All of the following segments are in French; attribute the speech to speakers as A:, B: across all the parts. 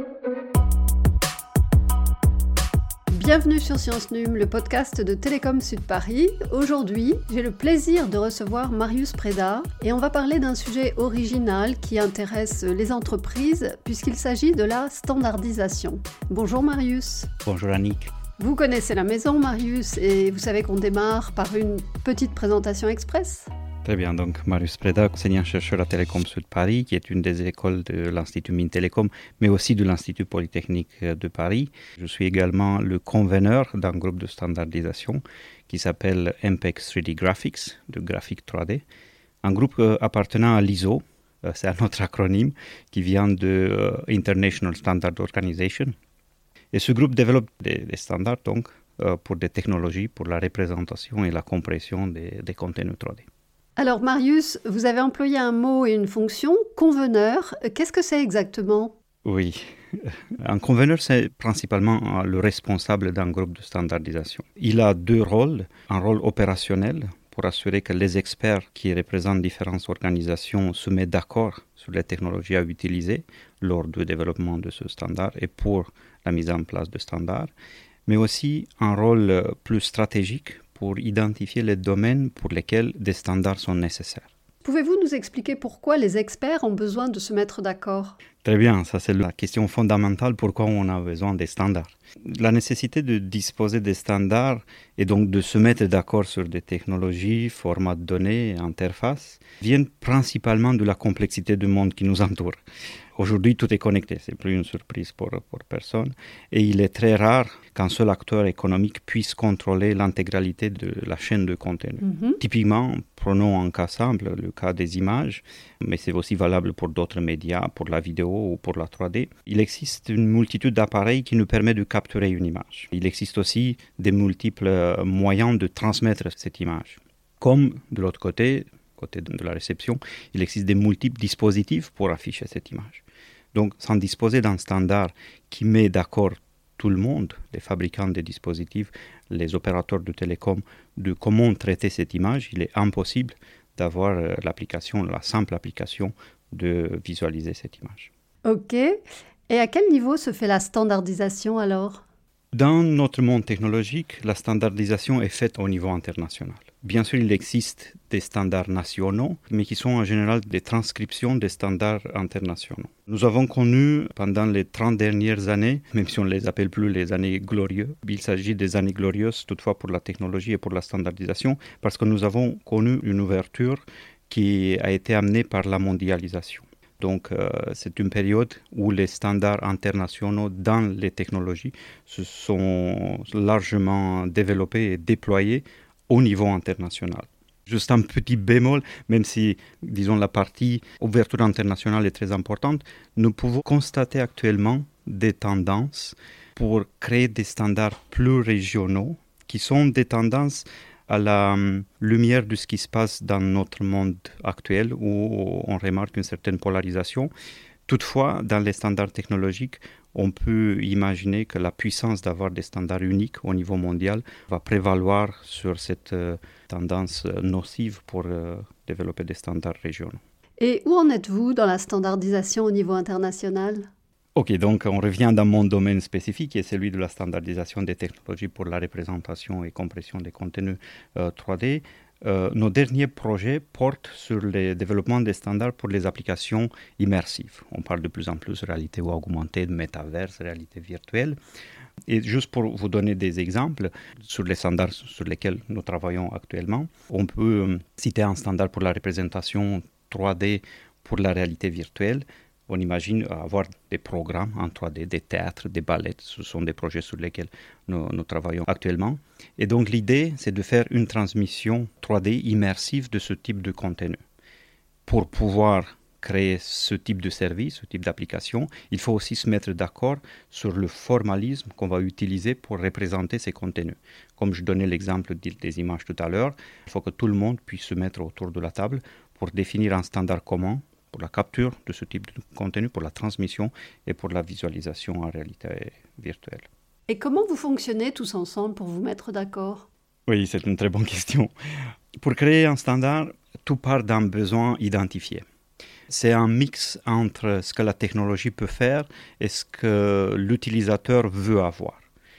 A: Bienvenue sur Science Num, le podcast de Télécom Sud Paris. Aujourd'hui, j'ai le plaisir de recevoir Marius Preda et on va parler d'un sujet original qui intéresse les entreprises puisqu'il s'agit de la standardisation. Bonjour Marius.
B: Bonjour Annick.
A: Vous connaissez la maison Marius et vous savez qu'on démarre par une petite présentation express.
B: Très bien, donc Marius Preda, enseignant-chercheur à Télécom Sud Paris, qui est une des écoles de l'Institut Mines Télécom, mais aussi de l'Institut Polytechnique de Paris. Je suis également le conveneur d'un groupe de standardisation qui s'appelle MPEX 3D Graphics, de graphique 3D. Un groupe appartenant à l'ISO, c'est un autre acronyme qui vient de International Standard Organization. Et ce groupe développe des standards donc, pour des technologies, pour la représentation et la compression des contenus 3D.
A: Alors Marius, vous avez employé un mot et une fonction, conveneur. Qu'est-ce que c'est exactement ?
B: Oui, un conveneur, c'est principalement le responsable d'un groupe de standardisation. Il a deux rôles, un rôle opérationnel pour assurer que les experts qui représentent différentes organisations se mettent d'accord sur les technologies à utiliser lors du développement de ce standard et pour la mise en place de standards, mais aussi un rôle plus stratégique pour identifier les domaines pour lesquels des standards sont nécessaires.
A: Pouvez-vous nous expliquer pourquoi les experts ont besoin de se mettre d'accord ?
B: Très bien, ça c'est la question fondamentale, pourquoi on a besoin des standards. La nécessité de disposer des standards et donc de se mettre d'accord sur des technologies, formats de données, interfaces, viennent principalement de la complexité du monde qui nous entoure. Aujourd'hui, tout est connecté, c'est plus une surprise pour personne. Et il est très rare qu'un seul acteur économique puisse contrôler l'intégralité de la chaîne de contenu. Typiquement, prenons un cas simple, le cas des images, mais c'est aussi valable pour d'autres médias, pour la vidéo ou pour la 3D. Il existe une multitude d'appareils qui nous permettent de capturer une image. Il existe aussi des multiples moyens de transmettre cette image. Comme de l'autre côté de la réception, il existe des multiples dispositifs pour afficher cette image. Donc, sans disposer d'un standard qui met d'accord tout le monde, les fabricants des dispositifs, les opérateurs de télécom, de comment traiter cette image, il est impossible d'avoir la simple application de visualiser cette image.
A: Ok. Et à quel niveau se fait la standardisation alors ?
B: Dans notre monde technologique, la standardisation est faite au niveau international. Bien sûr, il existe des standards nationaux, mais qui sont en général des transcriptions des standards internationaux. Nous avons connu pendant les 30 dernières années, même si on ne les appelle plus les années glorieuses, il s'agit des années glorieuses toutefois pour la technologie et pour la standardisation, parce que nous avons connu une ouverture qui a été amenée par la mondialisation. Donc, c'est une période où les standards internationaux dans les technologies se sont largement développés et déployés au niveau international. Juste un petit bémol, même si, disons, la partie ouverture internationale est très importante, nous pouvons constater actuellement des tendances pour créer des standards plus régionaux qui sont des tendances à la lumière de ce qui se passe dans notre monde actuel où on remarque une certaine polarisation. Toutefois, dans les standards technologiques, on peut imaginer que la puissance d'avoir des standards uniques au niveau mondial va prévaloir sur cette tendance nocive pour développer des standards régionaux.
A: Et où en êtes-vous dans la standardisation au niveau international ?
B: Ok, donc on revient dans mon domaine spécifique qui est celui de la standardisation des technologies pour la représentation et compression des contenus 3D. Nos derniers projets portent sur le développement des standards pour les applications immersives. On parle de plus en plus de réalité augmentée, de métaverse, réalité virtuelle. Et juste pour vous donner des exemples sur les standards sur lesquels nous travaillons actuellement, on peut citer un standard pour la représentation 3D pour la réalité virtuelle. On imagine avoir des programmes en 3D, des théâtres, des ballets. Ce sont des projets sur lesquels nous travaillons actuellement. Et donc l'idée, c'est de faire une transmission 3D immersive de ce type de contenu. Pour pouvoir créer ce type de service, ce type d'application, il faut aussi se mettre d'accord sur le formalisme qu'on va utiliser pour représenter ces contenus. Comme je donnais l'exemple des images tout à l'heure, il faut que tout le monde puisse se mettre autour de la table pour définir un standard commun pour la capture de ce type de contenu, pour la transmission et pour la visualisation en réalité virtuelle.
A: Et comment vous fonctionnez tous ensemble pour vous mettre d'accord ?
B: Oui, c'est une très bonne question. Pour créer un standard, tout part d'un besoin identifié. C'est un mix entre ce que la technologie peut faire et ce que l'utilisateur veut avoir.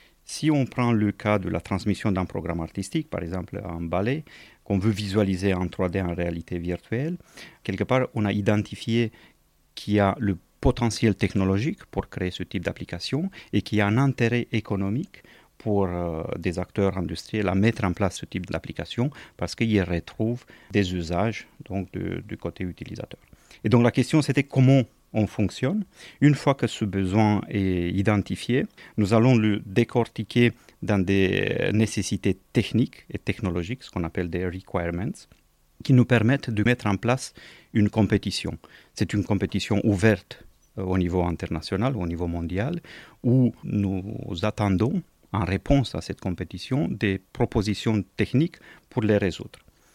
B: Si on prend le cas de la transmission d'un programme artistique, par exemple un ballet, qu'on veut visualiser en 3D en réalité virtuelle, quelque part on a identifié qu'il y a le potentiel technologique pour créer ce type d'application et qu'il y a un intérêt économique pour des acteurs industriels à mettre en place ce type d'application parce qu'ils retrouvent des usages donc, du côté utilisateur. Et donc la question c'était comment on fonctionne. Une fois que ce besoin est identifié, nous allons le décortiquer dans des nécessités techniques et technologiques, ce qu'on appelle des requirements, qui nous permettent de mettre en place une compétition. C'est une compétition ouverte au niveau international, au niveau mondial, où nous attendons, en réponse à cette compétition, des propositions techniques pour les résoudre.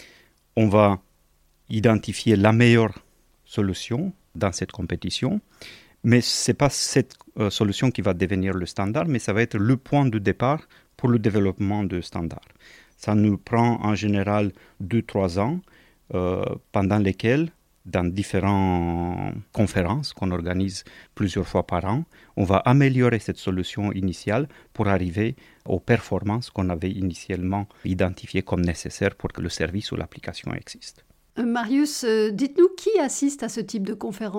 B: On va identifier la meilleure solution dans cette compétition, mais ce n'est pas cette solution qui va devenir le standard, mais ça va être le point de départ pour le développement de standards. Ça nous prend en général 2-3 ans, pendant lesquels, dans différentes conférences qu'on organise plusieurs fois par an, on va améliorer cette solution initiale pour arriver aux performances qu'on avait initialement identifiées comme nécessaires pour que le service ou l'application existe.
A: Marius, dites-nous qui assiste à ce type de conférence ?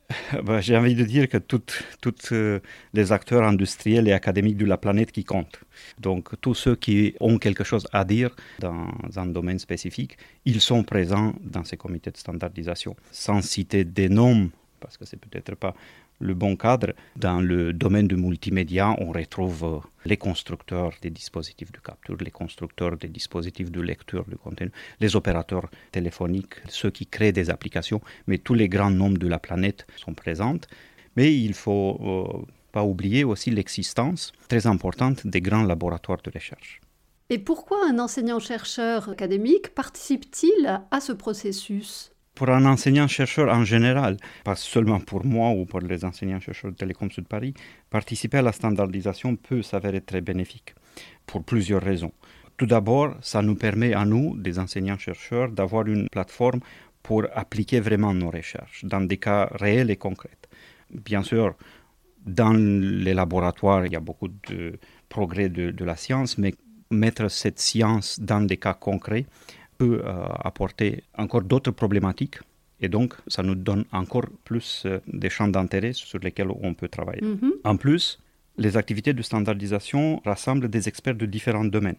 B: J'ai envie de dire que tous les acteurs industriels et académiques de la planète qui comptent. Donc tous ceux qui ont quelque chose à dire dans un domaine spécifique, ils sont présents dans ces comités de standardisation. Sans citer des noms, parce que c'est peut-être pas le bon cadre, dans le domaine du multimédia, on retrouve les constructeurs des dispositifs de capture, les constructeurs des dispositifs de lecture de contenu, les opérateurs téléphoniques, ceux qui créent des applications, mais tous les grands noms de la planète sont présents. Mais il ne faut pas oublier aussi l'existence très importante des grands laboratoires de recherche.
A: Et pourquoi un enseignant-chercheur académique participe-t-il à ce processus ?
B: Pour un enseignant-chercheur en général, pas seulement pour moi ou pour les enseignants-chercheurs de Télécom Sud Paris, participer à la standardisation peut s'avérer très bénéfique pour plusieurs raisons. Tout d'abord, ça nous permet à nous, des enseignants-chercheurs, d'avoir une plateforme pour appliquer vraiment nos recherches dans des cas réels et concrets. Bien sûr, dans les laboratoires, il y a beaucoup de progrès de la science, mais mettre cette science dans des cas concrets peut apporter encore d'autres problématiques et donc ça nous donne encore plus des champs d'intérêt sur lesquels on peut travailler. En plus, les activités de standardisation rassemblent des experts de différents domaines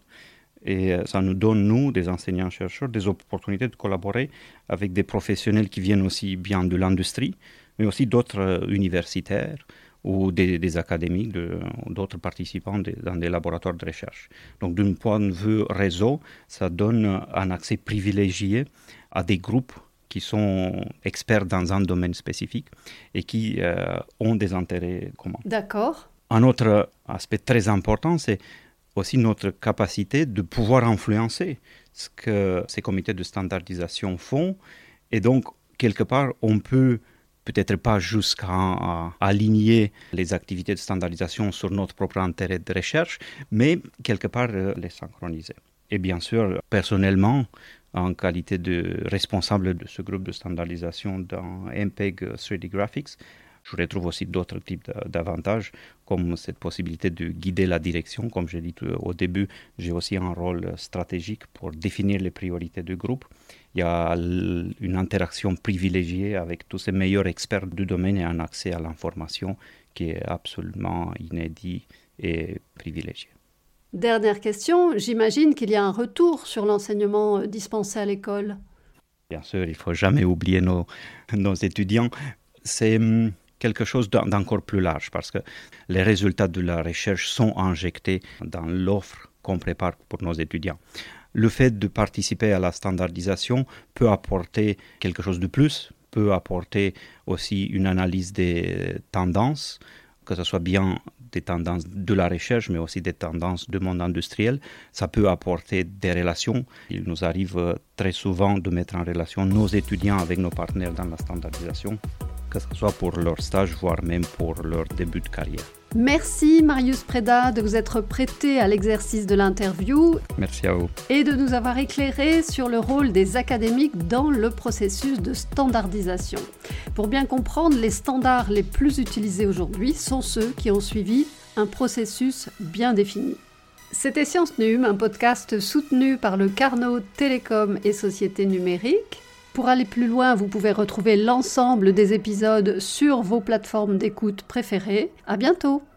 B: et ça nous donne, nous, des enseignants-chercheurs, des opportunités de collaborer avec des professionnels qui viennent aussi bien de l'industrie, mais aussi d'autres universitaires ou des académiques, d'autres participants dans des laboratoires de recherche. Donc, d'un point de vue réseau, ça donne un accès privilégié à des groupes qui sont experts dans un domaine spécifique et qui ont des intérêts communs.
A: D'accord.
B: Un autre aspect très important, c'est aussi notre capacité de pouvoir influencer ce que ces comités de standardisation font. Et donc, quelque part, on peut peut-être pas jusqu'à aligner les activités de standardisation sur notre propre intérêt de recherche, mais quelque part les synchroniser. Et bien sûr, personnellement, en qualité de responsable de ce groupe de standardisation dans MPEG 3D Graphics, je retrouve aussi d'autres types d'avantages, comme cette possibilité de guider la direction. Comme j'ai dit au début, j'ai aussi un rôle stratégique pour définir les priorités du groupe. Il y a une interaction privilégiée avec tous ces meilleurs experts du domaine et un accès à l'information qui est absolument inédit et privilégié.
A: Dernière question, j'imagine qu'il y a un retour sur l'enseignement dispensé à l'école.
B: Bien sûr, il ne faut jamais oublier nos étudiants. C'est quelque chose d'encore plus large parce que les résultats de la recherche sont injectés dans l'offre qu'on prépare pour nos étudiants. Le fait de participer à la standardisation peut apporter quelque chose de plus, peut apporter aussi une analyse des tendances, que ce soit bien des tendances de la recherche, mais aussi des tendances du monde industriel. Ça peut apporter des relations. Il nous arrive très souvent de mettre en relation nos étudiants avec nos partenaires dans la standardisation. que ce soit pour leur stage, voire même pour leur début de carrière.
A: Merci Marius Preda de vous être prêté à l'exercice de l'interview.
B: Merci à vous.
A: Et de nous avoir éclairé sur le rôle des académiques dans le processus de standardisation. Pour bien comprendre, les standards les plus utilisés aujourd'hui sont ceux qui ont suivi un processus bien défini. C'était Science Num, un podcast soutenu par le Carnot Télécom et Société Numérique. Pour aller plus loin, vous pouvez retrouver l'ensemble des épisodes sur vos plateformes d'écoute préférées. À bientôt!